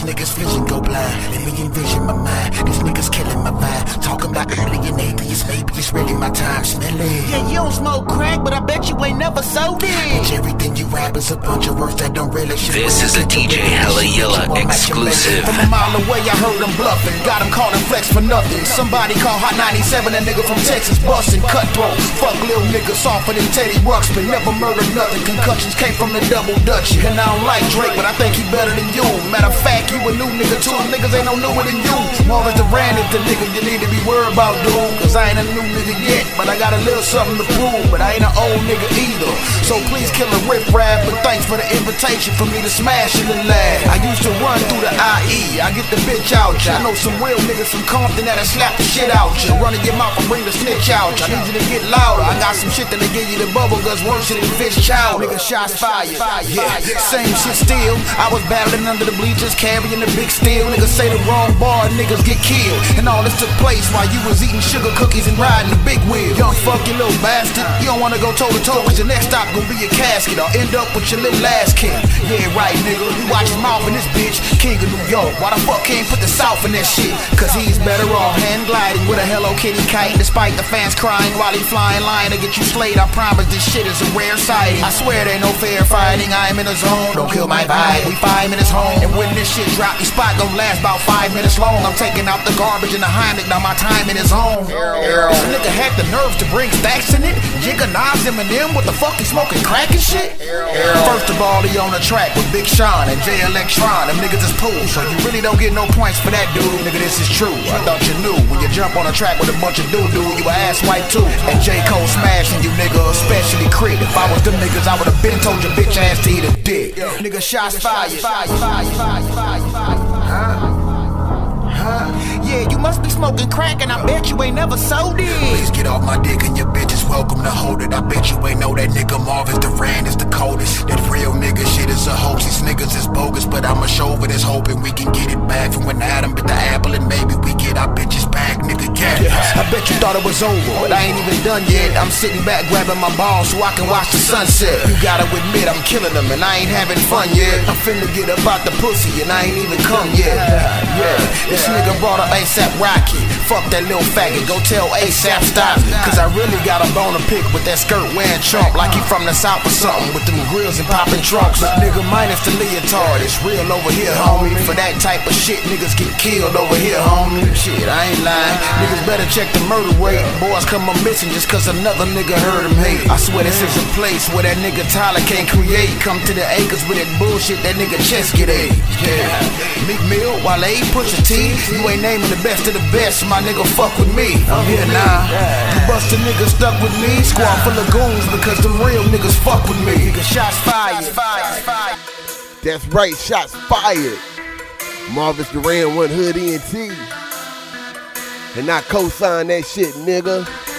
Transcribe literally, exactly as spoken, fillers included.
These niggas vision go blind. Let me envision my mind. These niggas killing my vibe. Talking about alien aliens, maybe it's really my time. Smell it. Yeah, you don't smoke crack, but I bet you ain't never sold it. Bitch, everything you rap is a bunch of words that don't really shit. This is a D J Hella Yella exclusive. From a mile away, I heard them bluffing. Got them calling flex for nothing. Somebody call Hot ninety-seven, a nigga from Texas busting. Cutthroat, fuck little niggas softer than Teddy Ruxpin. Never murdered nothing. Concussions came from the double dutch. And I don't like Drake, but I think he better than you. Matter of fact, you a new nigga too. Niggas ain't no newer than you. Marvin's the brand is the nigga you need to be worried about, dude. Cause I ain't a new nigga yet, but I got a little something to prove. But I ain't an old nigga either. So please kill a riff rap, but thanks for the invitation for me to smash in the lab. I used to run through the I E, I get the bitch out ya. I know some real niggas from Compton that'll slap the shit out ya. Run in your mouth and bring the snitch out ya. I need you to get louder. I got some shit that'll give you the bubble guts worse than fish chowder. Nigga shots fired, yeah, same shit still. I was battling under the bleachers, carrying the big steel. Niggas say the wrong bar, niggas get killed. And all this took place while you was eating sugar cookies and riding the big wheel. Young fucking little bastard, you don't wanna go toe to toe, cause your next stop gonna be your casket. Or end up with your little ass kicked. Yeah, right, nigga. You watch his mouth in this bitch, king of New York. Why the fuck can't put the South in that shit? Cause he's better off hand gliding with a Hello Kitty kite. Despite the fans crying while he flying, lying to get you slayed. I promise this shit is a rare sighting. I swear there ain't no fair fighting. I am in the zone, don't kill my vibe. We five minutes home, and when this shit drop, the spot gon' last about five minutes long. I'm taking out the garbage in the Heimlich, now my time in his own. This nigga had the nerve to bring stacks in it. Jigga Nas, Eminem, what the fuck he smoking crack and shit? First of all, he on the track with Big Sean and Jay Electron. Them niggas is pool, so you really don't get no points for that, dude. Nigga, this is true. I thought you knew. When you jump on a track with a bunch of doo-doo, you a ass white too. And J. Cole smashing you, nigga, especially Crit. If I was them niggas, I would've been told your bitch ass to eat a dick. Nigga, shots fired. Huh? Huh? Yeah, you must be smoking crack, and I bet you ain't never sold it. Please get off my dick, and your bitch is welcome to hold it. I bet you ain't know that nigga Marvin's the Rand is the coldest. That real nigga shit is a hoax. These niggas is bogus, but I'ma show over this hoping we can get it back from when Adam bit the apple, and maybe we get our bitches back, nigga. Yeah. Yeah, I bet you thought it was over, but I ain't even done yet. I'm sitting back grabbing my balls so I can watch the sunset. You gotta admit I'm killing them, and I ain't having fun yet. I'm finna get up out the pussy, and I ain't even come yet. Yeah, this nigga brought up ASAP Rocky. Fuck that little faggot, go tell ASAP stop me. Cause I really got a bone to pick with that skirt wearing chump, like he from the south or something, with them grills and popping trunks. Nigga minus the leotard, it's real over here, homie. For that type of shit, niggas get killed over here, homie. Shit, I ain't lying. Niggas better check the murder rate. Boys come up missing just cause another nigga heard him hate. I swear this is a place where that nigga Tyler can't create. Come to the acres with that bullshit, that nigga chest get ate. Yeah, Meek Mill, Wale, Pusha T. You ain't naming the best of the best, my nigga, fuck with me. I'm here now. You bust a nigga stuck with me. Squad full of goons because them real niggas fuck with me. Nigga, shots fired. That's right, shots fired. Marvis Duran, one Hood E N T. And I co-sign that shit, nigga.